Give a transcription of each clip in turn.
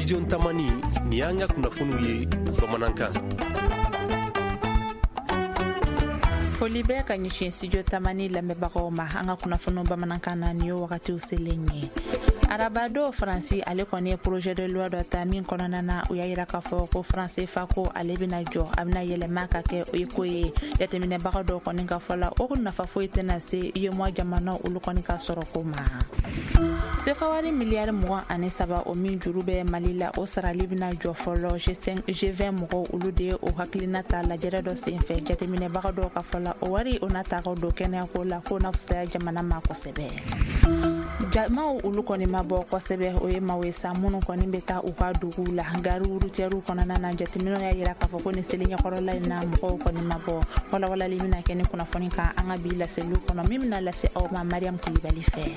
studio Tamani ni an ka kunnafoniw ye bamanankan. Foli bɛ ka ɲɛsin studio Tamani lamɛnbagaw ma an ka kunnafoniw bamanankan na ni wagatiw selen ye. Arabado Faransi ale kɔni ye projet de loi dɔ ta min kɔnɔna na u y'a yira k'a fɔ ko France fa ko ale bɛna jɔ a bɛna yɛlɛma ka kɛ o ye ko ye jateminɛbaga dɔw kɔni ka fɔ la o nafa foyi tɛna se UEMOA jamana olu kɔni ka sɔrɔ ko ma. CFA wari miliyari 23 o min juru bɛ Mali la o sarali bɛna jɔ fɔlɔ G20 mɔgɔw olu de ye o hakilina ta lajɛrɛ dɔ senfɛ jateminɛbaga dɔw ka fɔ la o wari o nataga don kɛnɛyako la ko na fusaya jamana ma kosɛbɛ. Jamaw olu kɔni ma bɔ kosɛbɛ o ye maaw ye sa minnu kɔni bɛ taa u ka duguw la gari routière kɔnɔna na jateminɛw y'a yira k'a fɔ ko ni seli ɲɛkɔrɔla in na mɔgɔw kɔni ma bɔ walawalali bɛna kɛ ni kunnafoni kan an ka bi laseliw kɔnɔ min bɛna lase aw ma Mariam Kulibali fɛ.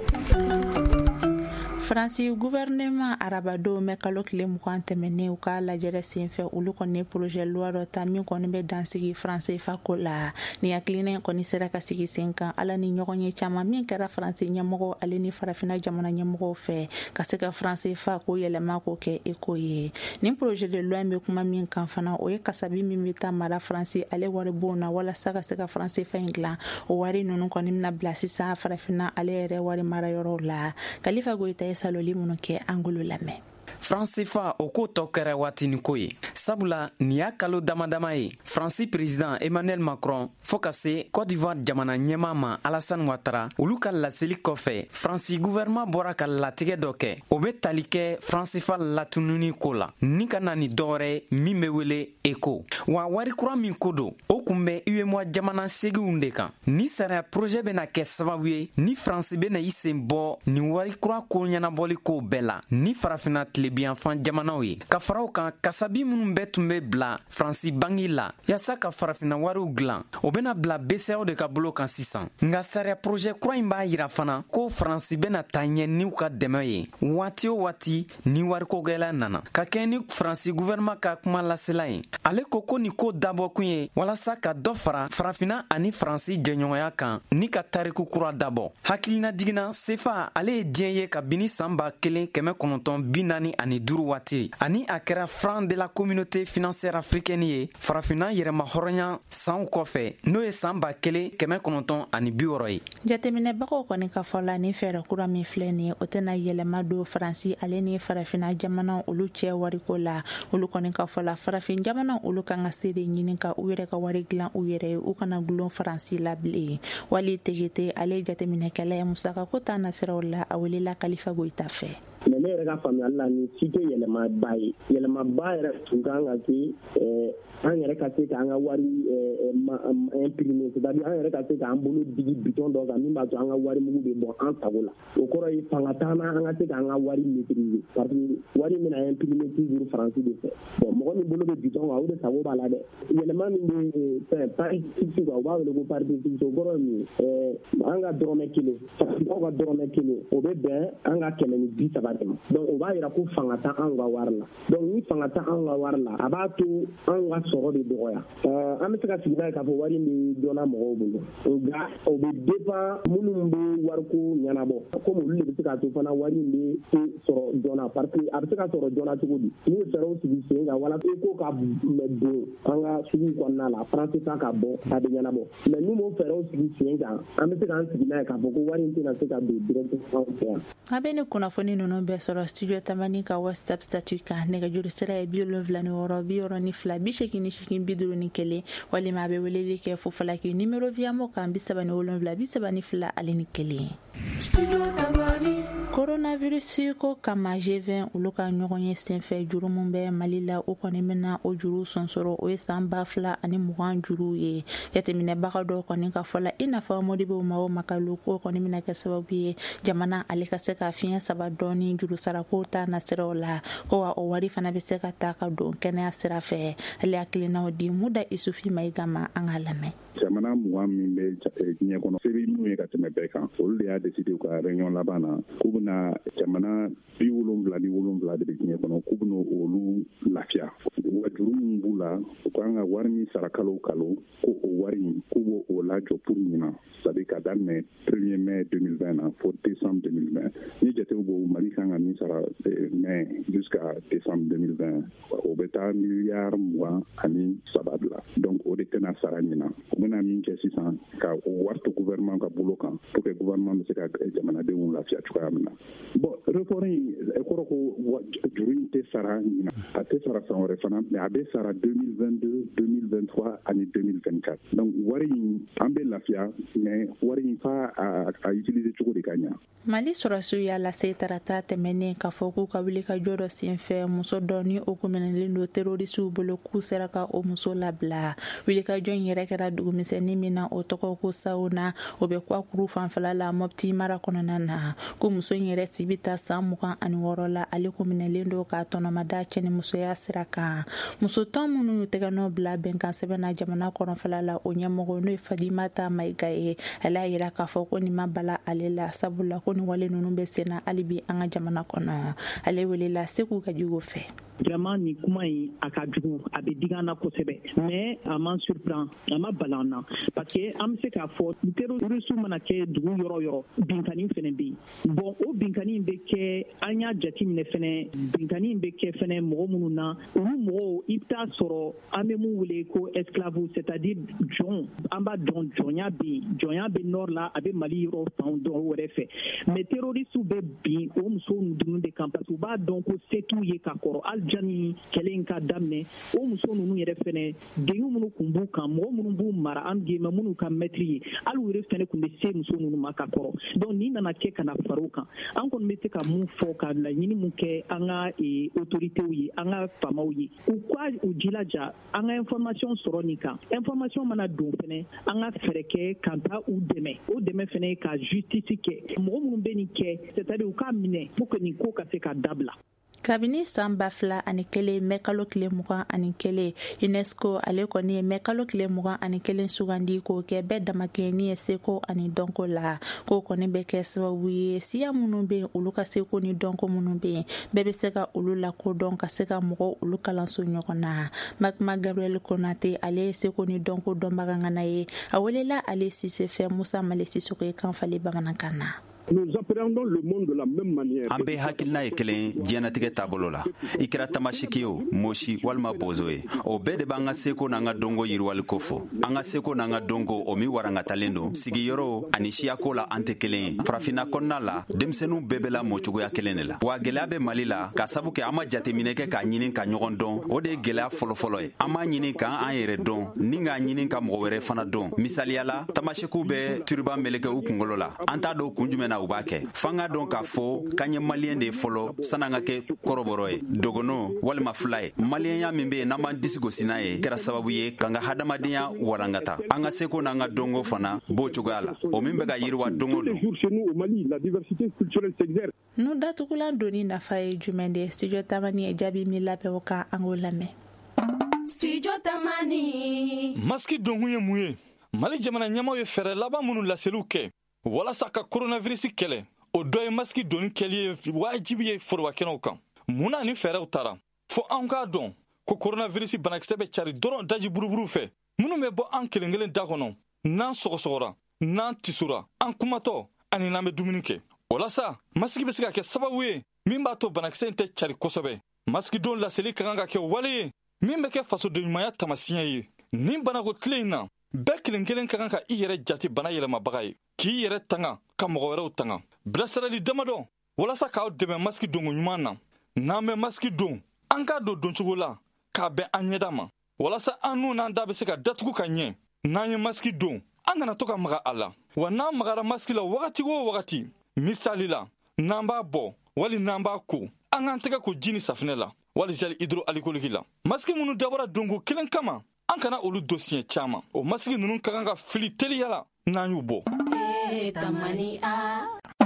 Faransi gouvernement arabadenw mɛ kalo tile 20 tɛmɛnen u ka lajɛrɛ senfɛ olu kɔni ye projet loi dɔ ta min kɔni bɛ dansigi France fa ko la ni hakilina kɔni sera ka sigi sen kan ala ni ɲɔgɔn ye caman min kɛra France ɲɛmɔgɔ ale ni farafina jamana ɲɛmɔgɔw fɛ ka se ka France fa ko yɛlɛma ko kɛ eko ye ni projet de loi bɛ kuma min kan fana o ye kasabi min bɛ taa mara France ale wari bon na walasa ka se ka France fa in dilan o wari ninnu kɔni bɛna bila sisan farafina ale yɛrɛ wari mara yɔrɔ la Kalifa Goita saloli minnu kɛ Angolo lamɛn. France fa o ko tɔ kɛra waatini ko ye sabula ni y'a kalo damadama ye Fransi président Emmanuel Macron fo ka se Côte d'Ivoire jamana ɲɛmaa ma Alassane Ouattara olu ka laseli kɔfɛ Fransi gouvernement bɔra ka latigɛ dɔ kɛ o bɛ tali kɛ France fa latununi ko la ni ka na ni dɔwɛrɛ min bɛ wele ECO wa wari kura min ko don o kun bɛ UEMOA jamana seginw de kan ni sariya projet bɛna kɛ sababu ye ni France bɛna i sen bɔ ni wari kura ko ɲɛnabɔli ko bɛɛ la ni farafina tilebiyanfan jamanaw ye ka faraw kan kasabi minnu bɛɛ tun bɛ bila Fransi bangi la yasa ka farafina wariw dilan o bɛna bila BCEAO de ka bolo kan sisan nka sariya projet kura in b'a yira fana ko Fransi bɛna taa ɲɛ n'u ka dɛmɛ ye waati o waati ni wariko gɛlɛya nana ka kɛ ni Fransi gouvernement ka kuma lasela ye ale ko ni ko dabɔ kun ye walasa ka dɔ fara farafina ani Fransi jɛɲɔgɔnya kan ni ka tariku kura dabɔ hakilina jiginna CFA ale ye diɲɛ ye kabini san 1945 ani 5 waati ani a kɛra franc de la communauté financière africaine ye farafina yɛrɛma hɔrɔnya sanw kɔfɛ n'o ye san 1960 ye jateminɛbagaw kɔni ka fɔ la ni fɛɛrɛ kura min filɛ nin ye o tɛna yɛlɛma don Faransi ale ni farafina jamana olu cɛ wariko la olu kɔni ka fɔ la farafin jamana olu kan ka se de ɲini ka u yɛrɛ ka wari dilan u yɛrɛ ye u kana gulon Faransi la bilen wali tegete ale jateminɛkɛla ye musaka ko ta nasiraw la a welela Kalifa Goita fɛ. Mais ne yɛrɛ ka faamuyali la ni si tɛ yɛlɛmaba ye yɛlɛmaba yɛrɛ tun kan ka kɛ an yɛrɛ ka se k'an ka wari imprimer c'est-à-dire an yɛrɛ ka se k'an bolo digi bitɔn dɔ kan min b'a to an ka wari mugu bɛ bɔ an sago la o kɔrɔ ye fanga t'an na an ka se k'an ka wari maîtriser parce que wari bɛna imprimer toujours Faransi de fɛ bon mɔgɔ min bolo bɛ bitɔn kan o de sago b'a la dɛ yɛlɛma min bɛ fɛn pari fixe quoi u b'a wele ko pari fixe o kɔrɔ ye min ye an ka dɔrɔmɛ 1 Faransiw ka dɔrɔmɛ 1 o bɛ bɛn an ka 130 donc o b'a yira ko fanga ta an ka wari la donc ni fanga ta an ka wari la a b'a to an ka sɔrɔ de dɔgɔya an bɛ se ka sigi n'a ye k'a fɔ wari bɛ dɔnna mɔgɔw bolo nka o bɛ dépend minnu bɛ wariko ɲɛnabɔ komi olu de bɛ se k'a to fana wari bɛ sɔrɔ joona parce que a bɛ se ka sɔrɔ joona cogo di n'u ye fɛɛrɛw sigi sen kan walasa ECO ka don an ka sugu kɔnɔna la France ta ka bɔ a bɛ ɲɛnabɔ mais n'u m'o fɛɛrɛw sigi sen kan an bɛ se k'an sigi n'a ye k'a fɔ ko wari in tɛna se ka don directement anw fɛ yan. A bɛ ni kunnafoni ninnu bɛɛ sɔrɔ studio Tamani ka WhatsApp statut kan nɛgɛjuru sira ye 76 82 51 walima a bɛ weleli kɛ fo falaki numéro viamo kan 37 32 41. Coronavirus ko kama G20 olu ka ɲɔgɔn ye senfɛ juru min bɛ Mali la o kɔni bɛna o juru sɔnsɔrɔ o ye san 2020 juru ye jateminɛbaga dɔw kɔni ka fɔ la i n'a fɔ Modibo Mao Makalu ko kɔni bɛna kɛ sababu ye jamana ale ka se ka fiɲɛ saba dɔɔni juru sarako ta nasiraw la ko wa o wari fana bɛ se ka ta ka don kɛnɛya sira fɛ ale hakilinaw di Muda Isufi Mayiga ma an ka lamɛn. Jamana 20 min bɛ diɲɛ kɔnɔ se bɛ minnu ye ka tɛmɛ bɛɛ kan olu de y'a décidé ka réunion laban na k'u na jamana 77 de bɛ diɲɛ kɔnɔ k'u bɛna olu lafiya wa juru min b'u la u kan ka wari min sara kalo kalo ko o wari k'u b'o o lajɔ pour ɲina c'est-à-dire ka daminɛ 1er mai 2020 na fo décembre 2020 ni jatew b'o Mali kan ka min sara mai jusqu'à décembre 2020 o bɛ taa miliyari 23 de la donc o de tɛna sara ɲina u bɛna min kɛ sisan ka o wari to gouvernement ka bolo kan pour que gouvernement bɛ se ka jamanadenw lafiya cogoya min na bon réforme kɔrɔ ko juru in tɛ sara ɲina a tɛ sara san wɛrɛ fana mais a bɛ sara 2022 2023 ani 2024 donc wari in an bɛ lafiya mais wari in fa a utiliser cogo de ka ɲa. Mali sɔrɔsiw y'a lase tarata tɛmɛnen k'a fɔ k'u ka wuli ka jɔ dɔ senfɛ muso dɔ ni o kuminɛlen don terrorisiw bolo k'u sera ka o muso labila wulikajɔ in yɛrɛ kɛra dugumisɛnnin min na o tɔgɔ ko Sauna o bɛ Kwakuru fanfɛla la Mopti mara kɔnɔna na ko muso in yɛrɛ si bɛ taa san 26 la ale kuminɛlen don k'a tɔnɔmada cɛnimusoya sira kan muso tɔn minnu y'u tɛgɛ nɔ bila bɛnkan sɛbɛn na jamana kɔnɔfɛla la o ɲɛmɔgɔ n'o ye Fadimata Mayiga ye ale y'a yira k'a fɔ ko nin ma bala ale la sabula ko ni wale ninnu bɛ senna hali bi an ka jamana kɔnɔ ale welela Seku Kajugu fɛ. Vraiment ni kuma in a ka jugu a bɛ digan na kosɛbɛ mais a m'an surprend a ma balan na parce que an bɛ se k'a fɔ terroriste mana kɛ dugu yɔrɔ yɔrɔ binkani fɛnɛ bɛ yen bon o binkani bɛ kɛ an y'a jateminɛ fɛnɛ binkani bɛ kɛ fɛnɛ mɔgɔ minnu na olu mɔgɔw i bɛ taa sɔrɔ an bɛ mun wele ko esclave c'est-à-dire jɔn an b'a dɔn jɔnya bɛ yen jɔnya bɛ nord la a bɛ Mali yɔrɔ fan dɔn wɛrɛ fɛ mais terroriste bɛ bin o musow ninnu de kan parce que u b'a dɔn ko se t'u ye ka kɔrɔ jani kɛlɛ in ka daminɛ o muso ninnu yɛrɛ fɛnɛ denw minnu kun b'u kan mɔgɔ minnu b'u mara an gɛmɛ minnu ka mɛtiri ye hali u yɛrɛ fɛnɛ kun bɛ se muso ninnu ma ka kɔrɔ donc ni nana kɛ ka na far'o kan an kɔni bɛ se ka mun fɔ ka laɲini mun kɛ an ka autoritéw ye an ka faamaw ye u ka u jilaja an ka information sɔrɔ nin kan information mana don fɛnɛ an ka fɛɛrɛ kɛ ka taa u dɛmɛ o dɛmɛ fɛnɛ ka justice kɛ mɔgɔ minnu bɛ nin kɛ c'est-à-dire u ka minɛ pour que nin ko ka se ka dabila. Kabini san 2021 mɛ kalo tile 21 UNESCO ale kɔni ye mɛ kalo tile 21 sugandi k'o kɛ bɛɛ damakɛni ye seko ani dɔnko la k'o kɔni bɛ kɛ sababu ye siya minnu bɛ yen olu ka seko ni dɔnko minnu bɛ yen bɛɛ bɛ se ka olu lakodɔn ka se ka mɔgɔw olu kalanso ɲɔgɔn na Makuma Gabriel Konate ale ye seko ni dɔnko dɔnbaga ŋana ye a welela ale Sise fɛ Musa Male Sisoko ye kanfali bamanankan na. Nous appréhendons le monde de la même manière. An bɛ hakilina ye kelen diɲɛnatigɛ taabolo la i kɛra tamasiki ye o mosi walima bozo ye o bɛɛ de b'an ka seko n'an ka dɔnko yiriwali ko fɔ an ka seko n'an ka dɔnko o min warankatalen don sigiyɔrɔ ani siyako la an tɛ kelen ye farafinna kɔnɔna la denmisɛnninw bɛɛ bɛ la mɔcogoya kelen de la wa gɛlɛya bɛ Mali la ka sabu kɛ an ma jateminɛ kɛ k'a ɲini ka ɲɔgɔn dɔn o de ye gɛlɛya fɔlɔfɔlɔ ye an m'a ɲini k'an yɛrɛ dɔn ni k'a ɲini ka mɔgɔ wɛrɛ fana dɔn misaliyala tamasikiw bɛ turiba meleke u kunkolo la an t'a dɔn kun jumɛn na u b'a kɛ f'an ka dɔn k'a fɔ k'an ye maliyɛn de ye fɔlɔ san'an ka kɛ kɔrɔbɔrɔ ye dogono walima fila ye maliyɛnya min bɛ yen n'an b'an disi gosi n'a ye kɛra sababu ye k'an ka hadamadenya walankata an ka seko n'an ka dɔnko fana b'o cogoya la o min bɛ ka yiriwa don o don. Nu datugulan doni nafa ye jumɛn de studio tamani ye jaabi min labɛn o kan an k'o lamɛn. Studio tamani. Maski donkun ye mun ye Mali jamana ɲɛmaw ye fɛɛrɛ laban minnu laseliw kɛ walasa ka coronavirus kɛlɛ o dɔ ye maski doni kɛli ye wajibi ye forobakɛnɛw kan mun na ni fɛɛrɛw taara fo an k'a dɔn ko coronavirus banakisɛ bɛ cari dɔrɔn daji buruburu fɛ minnu bɛ bɔ an kelen kelen da kɔnɔ n'an sɔgɔsɔgɔra n'an tisura an kumatɔ ani n'an bɛ dumuni kɛ walasa masigi bɛ se ka kɛ sababu ye min b'a to banakisɛ in tɛ cari kosɛbɛ masigi don laseli ka kan ka kɛ wale ye min bɛ kɛ fasodenɲumanya tamasiɲɛ ye nin banako tile in na bɛɛ kelen kelen ka kan ka i yɛrɛ jate bana yɛlɛmabaga ye k'i yɛrɛ tanga ka mɔgɔ wɛrɛw tanga bilasirali damadɔ walasa k'aw dɛmɛ masigi donko ɲuman na n'an bɛ masigi don an k'a don doncogo la k'a bɛn an ɲɛda ma walasa an n'u n'an da bɛ se ka datugu ka ɲɛ n'an ye masigi don an kana to ka maga a la wa n'an magara masigi la wagati o wagati misali la n'an b'a bɔ wali n'an b'a ko an k'an tɛgɛ ko ji ni safinɛ la wali gel hydroalcoolique la masigi minnu dabɔra donko kelen kama an kana olu don siɲɛ caman o masigi ninnu ka kan ka fili teliya la n'an y'u bɔ.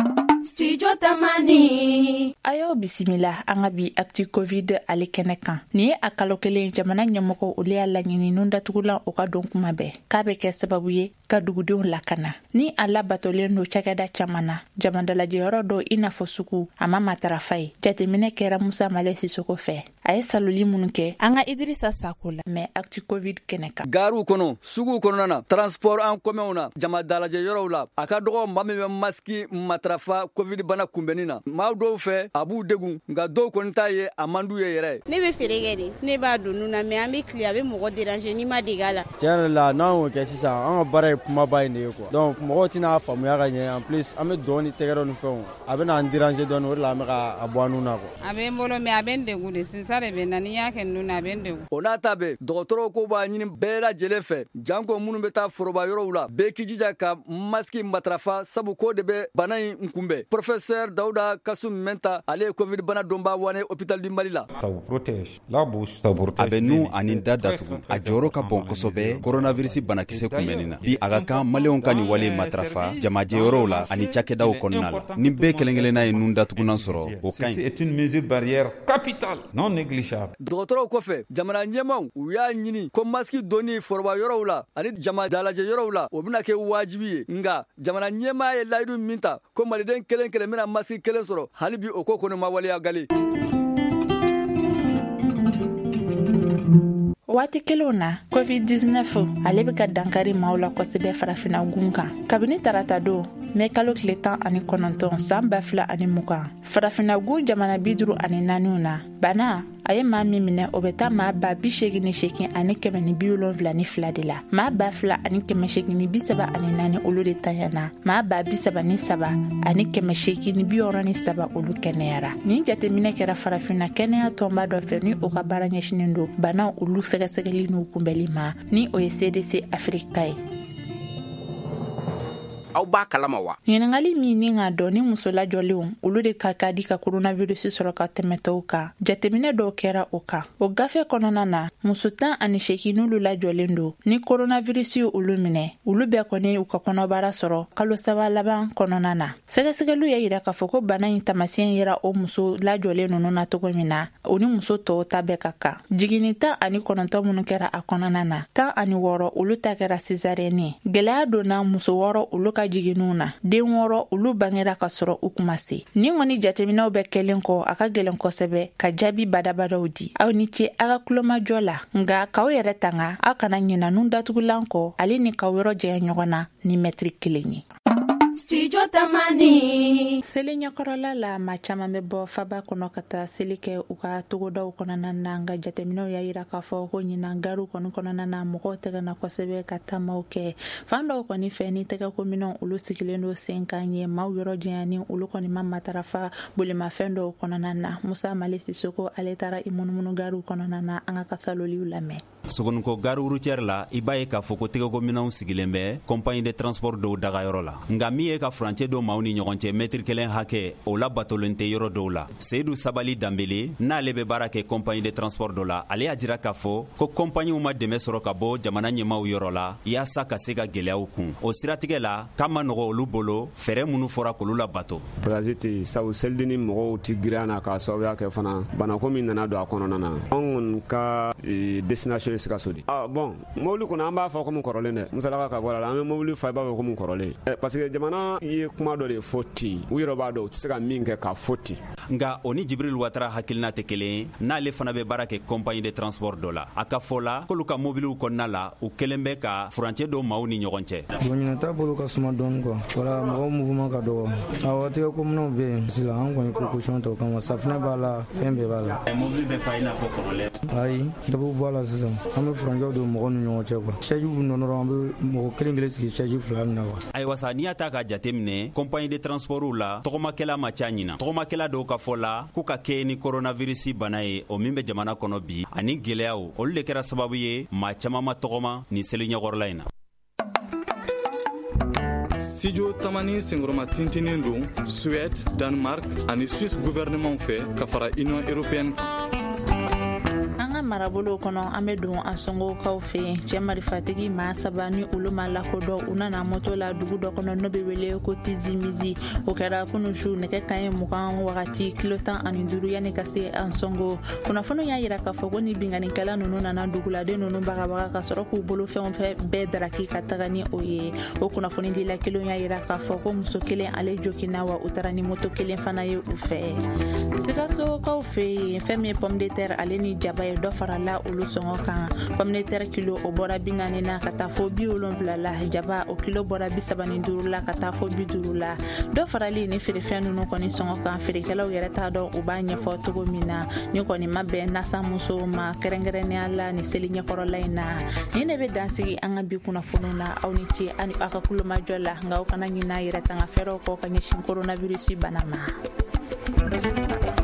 Studio Tamani. Ayo bisimila an ka bi actu covid ale kɛnɛ kan. Ni ye a kalo kelen jamana ɲɛmɔgɔ olu y'a laɲini nun datugulan o ka don kuma bɛɛ k'a bɛ kɛ sababu ye ka dugudenw lakana. Ni a labatolen do cakɛda caman na jamadalajɛyɔrɔ dɔ i n'a fɔ sugu a ma matarafa ye. Jateminɛ kɛra Musa Male Sisoko fɛ. A ye saloli minnu kɛ an ka Idrissa Sako la mais actu covid kɛnɛ kan. Garuw kɔnɔ, suguw kɔnɔna na, transport en commun na, jamadalajɛyɔrɔw la, a ka dɔgɔ maa min bɛ maski matarafa covid bana kunbɛnni na. Maa dɔw fɛ a b'u degun nka dɔw kɔni t'a ye a man d'u ye yɛrɛ. Ne bɛ feere kɛ de, ne b'a don nun na mais an bɛ tile a bɛ mɔgɔ déranger n'i ma dege a la. Tiɲɛ yɛrɛ la n'an y'o kɛ sisan an ka baara ye kumaba in de ye quoi. Donc mɔgɔw tɛna faamuya ka ɲɛ en plus an bɛ dɔn ni tɛgɛrɛ ni fɛnw a bɛ n'an déranger dɔɔni o de la an bɛ ka bɔ an nun na quoi. A bɛ n bolo mais a bɛ n degun de sinsa de bɛ na n'i y'a kɛ nun na a bɛ n degun. O n'a ta bɛɛ dɔgɔtɔrɔw ko b'a ɲini bɛɛ lajɛlen fɛ janko minnu bɛ taa foroba yɔrɔw la bɛɛ k'i jija ka maski matarafa sabu ko de bɛ bana in kunbɛn. Professeur Dawuda Kasum Menta ale ye covid bana dɔnba wane hôpital du Mali la. A bɛ nu ani da datugu a jɔyɔrɔ ka bon kosɛbɛ coronavirus banakisɛ kunbɛnni na bi a ka kan maliyɛnw ka nin wale matarafa jamajɛyɔrɔw la ani cakɛdaw kɔnɔna la ni bɛɛ kelen-kelenna ye nun datugunan sɔrɔ o ka ɲi. Dɔgɔtɔrɔw kɔfɛ jamana ɲɛmaw u y'a ɲini ko maski donni foroba yɔrɔw la ani jama dalajɛ yɔrɔw la o bɛna kɛ wajibi ye nga jamana ɲɛmaa ye layidu min ta ko maliden kelen kelen bɛna maski kelen sɔrɔ hali bi o ko kɔni ma waleya gale. Waati kelenw na covid-19 ale bɛ ka dankari maaw la kosɛbɛ farafina gun kan kabini tarata don mɛ kalo tile 19 san 2020 farafina gun jamana 54 na bana a ye maa min minɛ o bɛ taa maa ba 88 ani 172 de la maa ba 2 ani 874 olu de tanyana maa ba 33 ani 863 olu kɛnɛyara nin jateminɛ kɛra farafina kɛnɛya tɔnba dɔ fɛ ni o ka baara ɲɛsinen don bana olu sɛgɛsɛgɛli n'u kunbɛli ma ni o ye CDC Afrika ye. Aw b'a kalama wa? Ɲininkali min ni ka dɔn ni muso lajɔlenw olu de ka di ka coronavirus sɔrɔ ka tɛmɛ tɔw kan jateminɛ dɔw kɛra o kan o gafe kɔnɔna na muso 18 n'olu lajɔlen don ni coronavirus olu minɛ olu bɛɛ kɔni u ka kɔnɔbara sɔrɔ kalo 3 laban kɔnɔna na sɛgɛsɛgɛliw y'a yira k'a fɔ ko bana in tamasiyɛn yera o muso lajɔlen ninnu na cogo min na o ni muso tɔw ta bɛɛ ka kan jiginni 19 minnu kɛra a kɔnɔna na 16 olu ta kɛra césarienne gɛlɛya donna muso 6 olu ka jiginnu na den 6 olu bangera ka sɔrɔ u kuma se ni kɔni jateminɛw bɛ kɛlen kɔ a ka gɛlɛn kosɛbɛ ka jaabi badabadaw di aw ni ce a ka kulomajɔ la nga k'aw yɛrɛ tanga aw kana ɲina nun datugulan kɔ ale ni k'aw yɔrɔ jɛya ɲɔgɔn na ni mɛtiri 1 ye. Studio Tamani. Seli ɲɛkɔrɔla la maa caman bɛ bɔ faba kɔnɔ ka taa seli kɛ u ka togodaw kɔnɔna na nka jateminɛw y'a yira k'a fɔ ko ɲinan garuw kɔni kɔnɔna na mɔgɔw tɛgɛna kosɛbɛ ka taamaw kɛ fan dɔw kɔni fɛ ni tɛgɛkominɛw olu sigilen don sen kan ye maaw yɔrɔ janya ni olu kɔni ma matarafa bolimafɛn dɔw kɔnɔna na Musa Male Sisoko ale taara i munumunu garuw kɔnɔna na an ka kasaloliw lamɛn. Sogonuko gare routière la i b'a ye k'a fɔ ko tɛgɛkominɛw sigilen bɛ compagnie de transport dɔw dagayɔrɔ la nka min ye ka furancɛ dɔw maaw ni ɲɔgɔn cɛ mètre 1 hakɛ o la batolen tɛ yɔrɔ dɔw la Seyidu Sabali Danbele n'ale bɛ baara kɛ compagnie de transport dɔ la ale y'a jira k'a fɔ ko compagniew ma dɛmɛ sɔrɔ ka bɔ jamana ɲɛmaw yɔrɔ la yaasa ka se ka gɛlɛyaw kun o siratigɛ la k'a ma nɔgɔ olu bolo fɛɛrɛ minnu fɔra k'olu labato. Parasite sabu selideni mɔgɔw ti girin na k'a sababuya kɛ fana banako min nana don a kɔnɔna na anw ka destination ye Sikaso de. Bon mobili kɔnɔ an b'a fɔ komi kɔrɔlen dɛ musalaka ka bɔ la an bɛ mobili fa i b'a fɔ komi kɔrɔlen parce que jamana ye kuma dɔ de fɔ ten u yɛrɛ b'a dɔn u tɛ se ka min kɛ k'a fɔ ten. Nka o ni Jibril Watara hakilina tɛ kelen ye n'ale fana bɛ baara kɛ compagnie de transport dɔ la a ka fɔ la k'olu ka mobiliw kɔnɔna la u kelen bɛ ka furancɛ dɔw maaw ni ɲɔgɔn cɛ. Bon ɲinɛ t'a bolo ka suma dɔɔni quoi voilà mɔgɔw mouvement ka dɔgɔ awɔ tɛgɛkominɛw bɛ yen sisan an kɔni précaution tɔ kama safunɛ b'a la fɛn bɛɛ b'a la. Mobili bɛ fa i n'a fɔ kɔrɔlen. Ayi dabu b'a la sisan an bɛ furancɛw don mɔgɔw ni ɲɔgɔn cɛ quoi siège bɛ nɔ dɔrɔn an bɛ mɔgɔ kelen kelen sigi siège 2 na wa. Ayiwa sa n'i y'a ta k'a jateminɛ compagnie de transportw la tɔgɔmakɛla ma ca ɲina tɔgɔmakɛla dɔw ka fɔ la k'u ka kɛ ni coronavirus bana ye o min bɛ jamana kɔnɔ bi ani gɛlɛyaw olu de kɛra sababu ye maa caman ma tɔgɔma ni seli ɲɛkɔrɔla in na. Studio Tamani sengoroma tintinin don Suède, Danemark ani Suisse gouvernement fɛ ka fara Union européenne. marabolo kono amedu asongo kaufe jemari fatigi ma sabani uluma la kodo unana moto la dugu do kono no bewele ko tizimizi o kara kunu shu ne kan mukan wakati kilotan aninduru yani kase ansongo kuna fono ya yira ka fogo ni bingani kala nunu na dugu la de nunu baga ka soro ku bolo fe on fe bedra ki katagani oye o kuna foni dila kilo ya yira ka fogo musokele ale jokina wa utarani moto kele fana ye ufe sigaso kaufe femi pomme de terre ale ni jaba do farala ulu songo kan pomme de terre kilo o bora bingani na kata fo bi olonvla la jaba o kilo bora bi sabani duru la kata fo bi duru la do farali ni fere fenu no koni songo kan fere kala o yere ta do o banya fo to mina ni koni mabe na samuso ma kerengere ni ala ni selinya korola ina ni ne be dansi anga bi kuna fonuna au ni ci ani akakulo majola ngao kana nyina yere tanga fero ko kanyeshin coronavirus banama